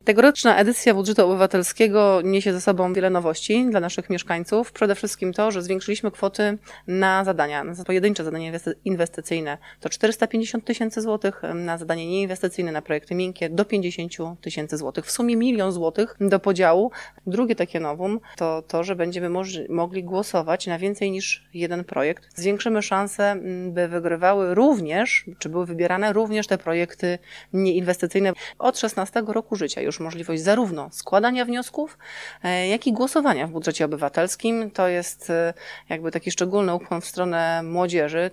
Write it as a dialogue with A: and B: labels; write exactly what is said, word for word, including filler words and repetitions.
A: Tegoroczna edycja budżetu obywatelskiego niesie ze sobą wiele nowości dla naszych mieszkańców. Przede wszystkim to, że zwiększyliśmy kwoty na zadania. Na pojedyncze zadania inwestycyjne to czterysta pięćdziesiąt tysięcy złotych, na zadanie nieinwestycyjne, na projekty miękkie do pięćdziesiąt tysięcy złotych. W sumie milion złotych do podziału. Drugie takie nowum to to, że będziemy moż- mogli głosować na więcej niż jeden projekt. Zwiększymy szanse, by wygrywały również, czy były wybierane również te projekty nieinwestycyjne. Od szesnastego roku życia już możliwość zarówno składania wniosków, jak i głosowania w budżecie obywatelskim. To jest jakby taki szczególny ukłon w stronę młodzieży.